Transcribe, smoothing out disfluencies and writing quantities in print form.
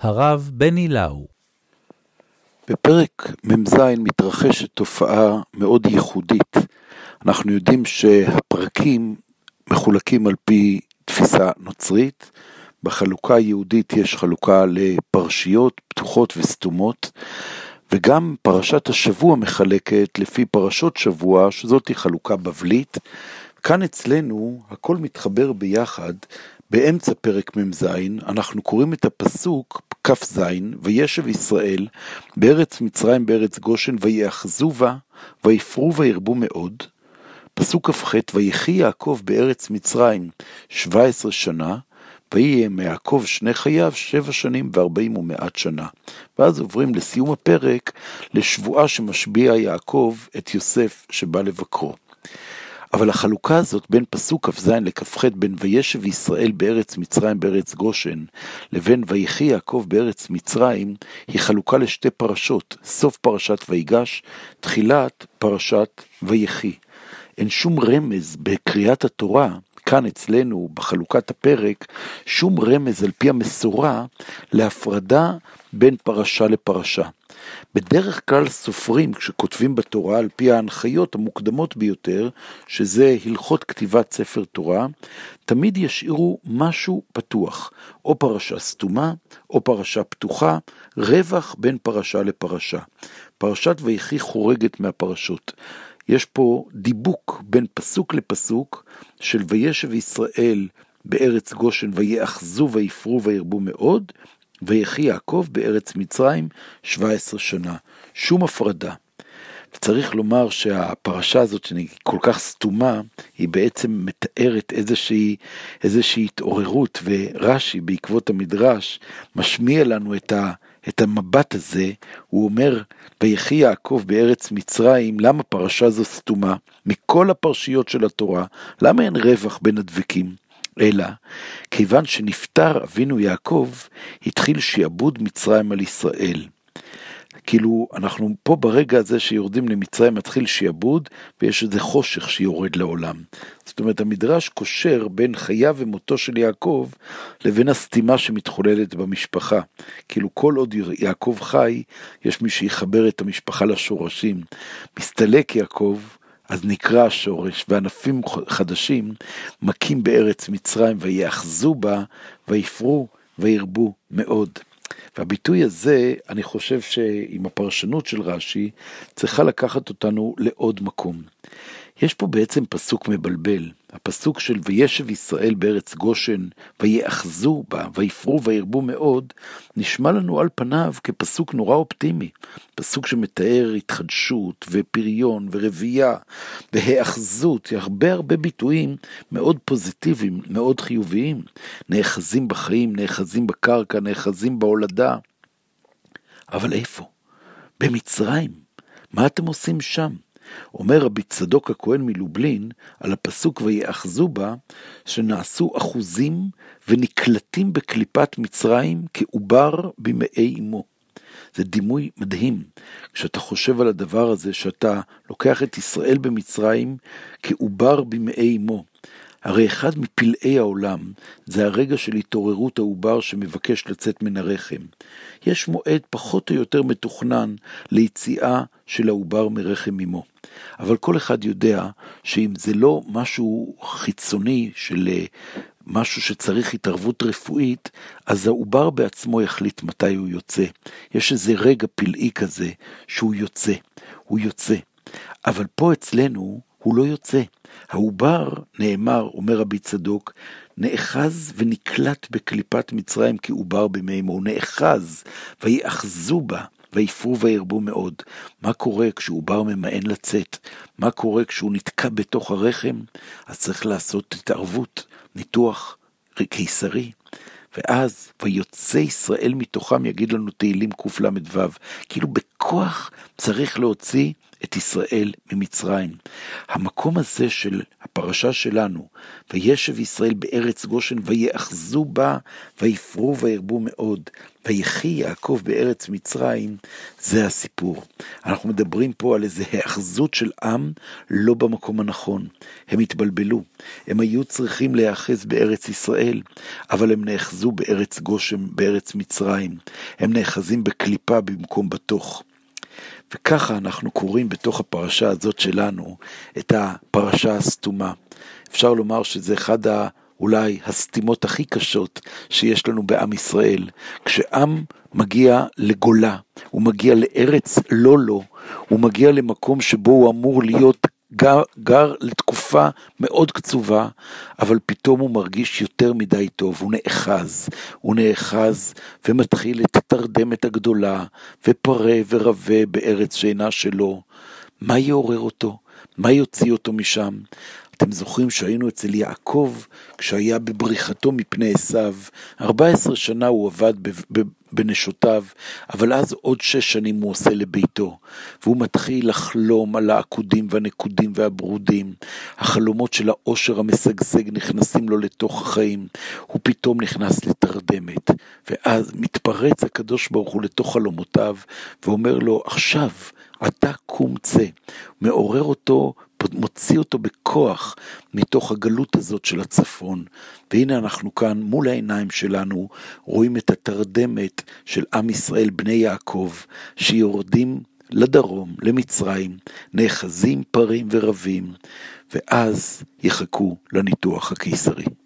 הרב בני לאו. בפרק מ"ז מתרחשת תופעה מאוד ייחודית. אנחנו יודעים שהפרקים מחולקים על פי תפיסה נוצרית. בחלוקה היהודית יש חלוקה לפרשיות פתוחות וסתומות, וגם פרשת השבוע מחלקת לפי פרשות שבוע, שזאת היא חלוקה בבלית. כאן אצלנו הכל מתחבר ביחד. באמצע פרק מ"ז אנחנו קוראים את הפסוק כ"ז, וישב ישראל בארץ מצרים בארץ גושן, ויאחזו בה ויפרו וירבו מאוד. פסוק כ"ח, ויחי יעקב בארץ מצרים 17 שנה, ויהיה מיעקב שני חייו 7 שנים ו40 שנה. ואז עוברים לסיום הפרק לשבועה שמשביע יעקב את יוסף שבא לבקרו. אבל החלוקה הזאת בין פסוק כ"ז לכ"ח, בין וישב ישראל בארץ מצרים בארץ גושן לבין ויחי יעקב בארץ מצרים, היא חלוקה לשתי פרשות, סוף פרשת ויגש, תחילת פרשת ויחי. אין שום רמז בקריאת התורה, כאן אצלנו בחלוקת הפרק, שום רמז על פי המסורה להפרדה בין פרשה לפרשה. בדרך כלל סופרים, כשכותבים בתורה על פי ההנחיות המוקדמות ביותר, שזה הלכות כתיבת ספר תורה, תמיד ישאירו משהו פתוח, או פרשה סתומה, או פרשה פתוחה, רווח בין פרשה לפרשה. פרשת ויחי חורגת מהפרשות. יש פה דיבוק בין פסוק לפסוק של וישב ישראל בארץ גושן ויאחזו ויפרו וירבו מאוד, ויחי יעקב בארץ מצרים 17 שנה. שום הפרדה. צריך לומר שהפרשה הזאת שהיא כל כך סתומה, היא בעצם מתארת איזושהי התעוררות, ורש"י בעקבות המדרש משמיע לנו את המבט הזה. הוא אומר, ויחי יעקב בארץ מצרים, למה פרשה זו סתומה? מכל הפרשיות של התורה, למה אין רווח בין הדבקים? אלא, כיוון שנפטר אבינו יעקב, התחיל שיעבוד מצרים על ישראל. כאילו, אנחנו פה ברגע הזה שיורדים למצרים, מתחיל שיעבוד, ויש איזה חושך שיורד לעולם. זאת אומרת, המדרש קושר בין חייו ומותו של יעקב, לבין הסתימה שמתחוללת במשפחה. כאילו, כל עוד יעקב חי, יש מי שיחבר את המשפחה לשורשים. מסתלק יעקב, אז נקרא השורש, וענפים חדשים מקים בארץ מצרים, ויאחזו בה, ויפרו, וירבו מאוד. והביטוי הזה, אני חושב שעם הפרשנות של רש"י, צריכה לקחת אותנו לעוד מקום. יש פה בעצם פסוק מבלבל, הפסוק של וישב ישראל בארץ גושן, ויאחזו בה, ויפרו וירבו מאוד, נשמע לנו על פניו כפסוק נורא אופטימי, פסוק שמתאר התחדשות ופריון ורבייה והאחזות, הרבה ביטויים מאוד פוזיטיביים, מאוד חיוביים, נאחזים בחיים, נאחזים בקרקע, נאחזים בהולדה. אבל איפה? במצרים. מה אתם עושים שם? אומר רבי צדוק הכהן מלובלין על הפסוק ויאחזו בה, שנעשו אחוזים ונקלטים בקליפת מצרים כעובר במאי אמו. זה דימוי מדהים. כשאתה חושב על הדבר הזה, שאתה לוקח את ישראל במצרים כעובר במאי אמו. הרי אחד מפלאי העולם זה הרגע של התעוררות העובר שמבקש לצאת מן הרחם. יש מועד פחות או יותר מתוכנן ליציאה של העובר מרחם אמו. אבל כל אחד יודע שאם זה לא משהו חיצוני של משהו שצריך התערבות רפואית, אז העובר בעצמו יחליט מתי הוא יוצא. יש איזה רגע פלאי כזה שהוא יוצא, הוא יוצא. אבל פה אצלנו הוא לא יוצא. העובר נאמר, אומר רבי צדוק, נאחז ונקלט בקליפת מצרים כעובר במאי אמו. הוא נאחז ויאחזו בה, ויפרו וירבו מאוד. מה קורה כשעובר ממאן לצאת? מה קורה כשהוא נתקע בתוך הרחם? אז צריך לעשות התערבות, ניתוח קיסרי. ואז ויוצא ישראל מתוכם, יגיד לנו תהילים קל"ו, כאילו בכוח צריך להוציא את ישראל ממצרים. המקום הזה של הפרשה שלנו, וישב ישראל בארץ גושן ויאחזו בה ויפרו וירבו מאוד, ויחי יעקב בארץ מצרים, זה הסיפור. אנחנו מדברים פה על איזו האחזות של עם לא במקום הנכון. הם התבלבלו, הם היו צריכים להאחז בארץ ישראל, אבל הם נאחזו בארץ גושן, בארץ מצרים. הם נאחזים בקליפה במקום בתוך. וככה אנחנו קוראים בתוך הפרשה הזאת שלנו את הפרשה הסתומה. אפשר לומר שזה אחד אולי הסתימות הכי קשות שיש לנו בעם ישראל. כשעם מגיע לגולה, הוא מגיע לארץ לא לו, הוא מגיע למקום שבו הוא אמור להיות גר לתקופה מאוד קצובה, אבל פתאום הוא מרגיש יותר מדי טוב, הוא נאחז ומתחיל את התרדמת הגדולה, ופרה ורבה בארץ שאינה שלו. מה יעורר אותו? מה יוציא אותו משם? אתם זוכרים שהיינו אצל יעקב, כשהיה בבריחתו מפני עשיו, 14 שנה הוא עבד בנשותיו, אבל אז עוד 6 שנים הוא עושה לביתו, והוא מתחיל לחלום על העקודים והנקודים והברודים, החלומות של העושר המשגשג נכנסים לו לתוך החיים, הוא פתאום נכנס לתרדמת, ואז מתפרץ הקדוש ברוך הוא לתוך חלומותיו, ואומר לו, עכשיו אתה קום צא, מעורר אותו, מוציא אותו בכוח מתוך הגלות הזאת של הצפון. והנה אנחנו כאן מול העיניים שלנו רואים את התרדמת של עם ישראל בני יעקב שיורדים לדרום, למצרים, נאחזים פרים ורבים, ואז יחכו לניתוח הקיסרי.